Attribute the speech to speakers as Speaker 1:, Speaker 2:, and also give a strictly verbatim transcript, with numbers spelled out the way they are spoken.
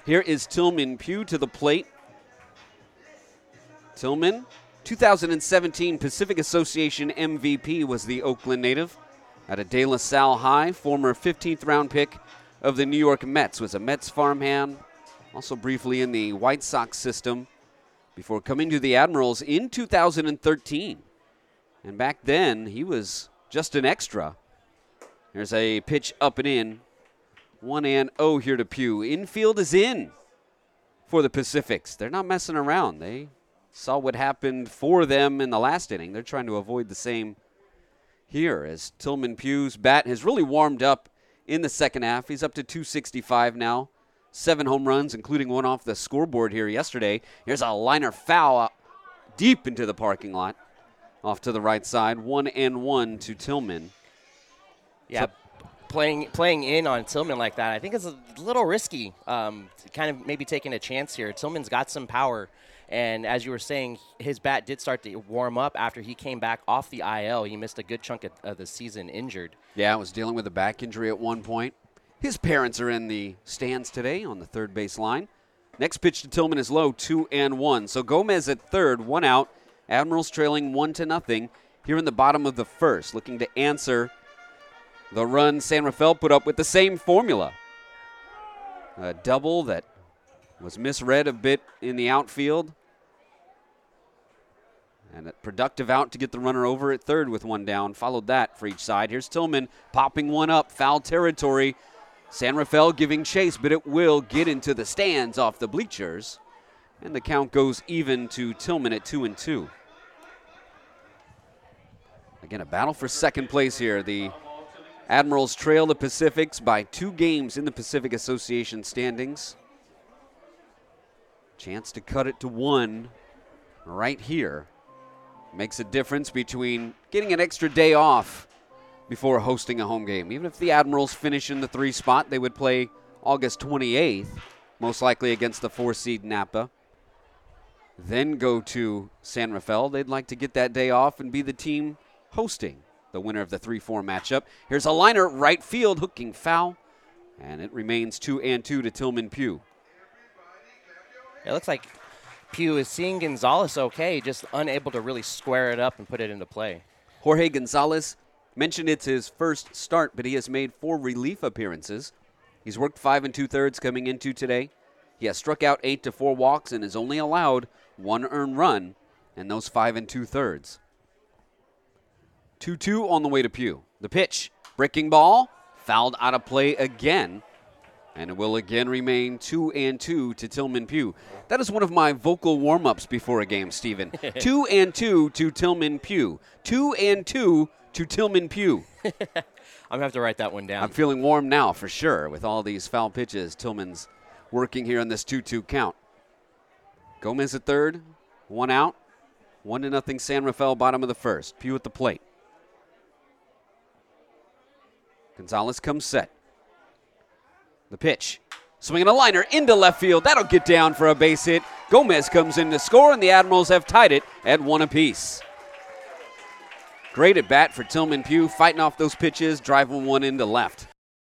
Speaker 1: Here is Tillman Pugh to the plate. Tillman, two thousand seventeen Pacific Association M V P, was the Oakland native. At a De La Salle High, former fifteenth round pick of the New York Mets, was a Mets farmhand, also briefly in the White Sox system before coming to the Admirals in two thousand thirteen. And back then, he was just an extra. There's a pitch up and in. one and oh here to Pugh. Infield is in for the Pacifics. They're not messing around. They saw what happened for them in the last inning. They're trying to avoid the same here as Tillman Pugh's bat has really warmed up in the second half. He's up to two sixty-five now. Seven home runs, including one off the scoreboard here yesterday. Here's a liner foul deep into the parking lot. Off to the right side. One and one to Tillman.
Speaker 2: Yeah, so, playing playing in on Tillman like that, I think is a little risky. Um, kind of maybe taking a chance here. Tillman's got some power. And as you were saying, his bat did start to warm up after he came back off the I L. He missed a good chunk of, of the season injured.
Speaker 1: Yeah, was dealing with a back injury at one point. His parents are in the stands today on the third base line. Next pitch to Tillman is low, two and one. So Gomez at third, one out. Admirals trailing one to nothing here in the bottom of the first, looking to answer the run San Rafael put up with the same formula. A double that was misread a bit in the outfield. And a productive out to get the runner over at third with one down. Followed that for each side. Here's Tillman popping one up, foul territory. San Rafael giving chase, but it will get into the stands off the bleachers. And the count goes even to Tillman at two and two. Again, a battle for second place here. The Admirals trail the Pacifics by two games in the Pacific Association standings. Chance to cut it to one right here. Makes a difference between getting an extra day off before hosting a home game. Even if the Admirals finish in the three spot, they would play August twenty-eighth, most likely against the four seed Napa. Then go to San Rafael. They'd like to get that day off and be the team hosting the winner of the three four matchup. Here's a liner, right field, hooking foul, and it remains two and two to Tillman Pugh.
Speaker 2: It looks like Pugh is seeing Gonzalez okay, just unable to really square it up and put it into play.
Speaker 1: Jorge Gonzalez mentioned it's his first start, but he has made four relief appearances. He's worked five and two-thirds coming into today. He has struck out eight to four walks and has only allowed one earned run in those five and two-thirds. two two on the way to Pugh. The pitch, breaking ball, fouled out of play again. And it will again remain two and two to Tillman Pugh. That is one of my vocal warm-ups before a game, Stephen. two and two to Tillman Pugh. Two and two to Tillman Pugh.
Speaker 2: I'm going to have to write that one down.
Speaker 1: I'm feeling warm now for sure with all these foul pitches. Tillman's working here on this two two count. Gomez at third, one out. One to nothing San Rafael, bottom of the first. Pugh at the plate. Gonzalez comes set. The pitch. Swinging a liner into left field. That'll get down for a base hit. Gomez comes in to score, and the Admirals have tied it at one apiece. Great at bat for Tillman Pugh, fighting off those pitches, driving one into left.